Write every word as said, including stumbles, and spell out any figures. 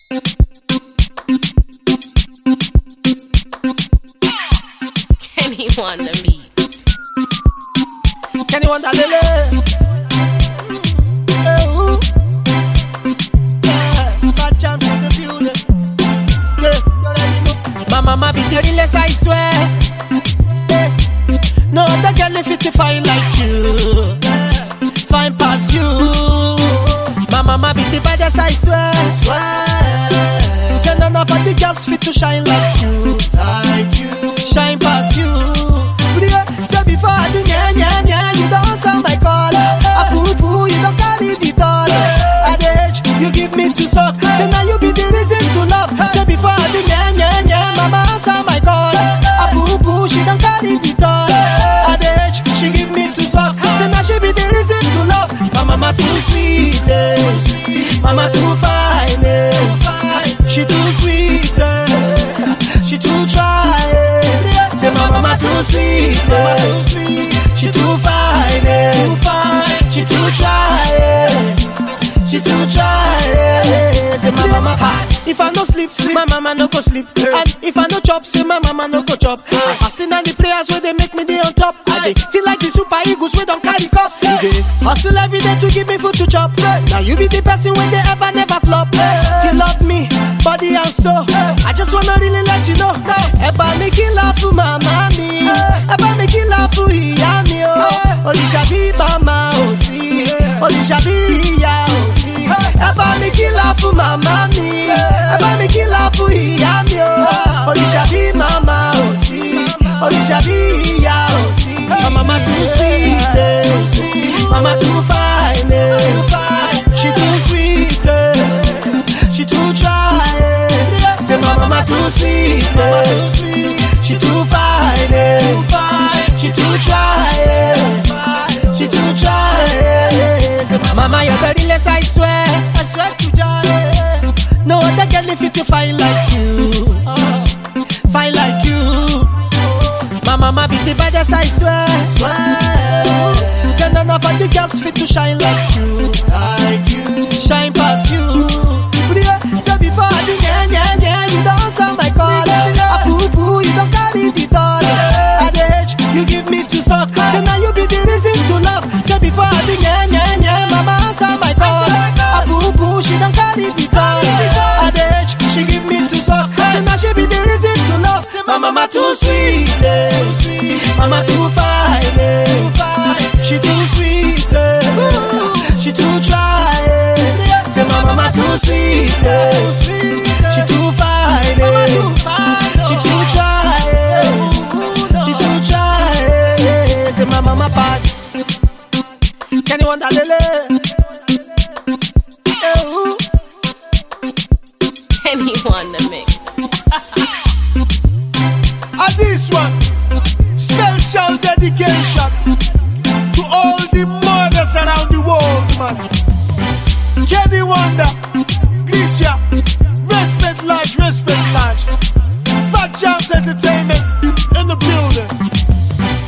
Kenny Wonder me. Kenny Wonder lele. Hey, ooh. Yeah, bad chance in the building. Yeah, you already know. My mama be the realest, I swear. Yeah. No other girl if it fine like you. Yeah. Fine past you. My mama be the baddest, I swear. Swear. Say none of the girls fit to shine like you. Like you. Shine past you. Say before I do yeah, yeah, yeah, you don't sound my call. I poo poo, you don't carry the doll. At the age, you give me to suck. Say now you be the reason to love. Say before I do yeah, yeah, yeah, mama answer my call. I poo poo, she don't carry the doll. At the age, she give me to suck. Say now she be the reason to love. My mama too sweet, eh. Mama too fine, eh. She too sweet, eh. She too dry, eh. Say my mama too sweet, eh. She too fine, eh. Too fine. She too dry, eh. She too dry, eh. Say my mama hot. If I no sleep, sleep, my mama no go sleep. And if I no chop, say my mama no go chop. I fasting on the players where they make me day on top. I dey feel like the super eagles we don't carry cup. You dey hustle every day to give me food to chop. Now you be the person when they ever never flop. You love me, body and soul. I just wanna really let you know. Eba me kill love for my mommy. Eba me kill love for iya mi oh. Oli shabi mama oh si. Oli shabi iya oh si. Eba me kill love for my mommy. Eba me kill love for iya mi oh. Oli shabi mama oh si. Oli shabi iya oh si. My mama too sweet, eh. Mama too fine, eh. She too sweet, eh. She too dry, eh. Say my mama too sweet, eh. She too fine, eh. She too dry, eh. She too dry, eh. Say my mama you're the realest, I swear. I swear to God, eh. No other girl if you fine like you, fine like you. My mama be the baddest, I swear. Swear. Say none of the girls fit to shine like you, like you. Shine past you. Say before I do yeah, yeah, yeah, you don't sound my call. I poo poo, you don't carry the doll. At the age, you give me to suck. Say now you be the reason to love. Say before I do yeah, yeah, yeah, mama answer my call. I poo poo, she don't carry the doll. At the age, she give me to suck. Say now she be the reason to love. My mama too sweet, eh. Mama too fine, eh. She too sweet, eh. She too dry, eh. Say my mama too sweet, eh. She too fine, eh. She too dry, eh. She too dry, eh. Say my mama bad. Kenny Wonder lele. Eh, ooh. Kenny Wonder mix. And this one, special dedication to all the mothers around the world, man. Kenny Wonder.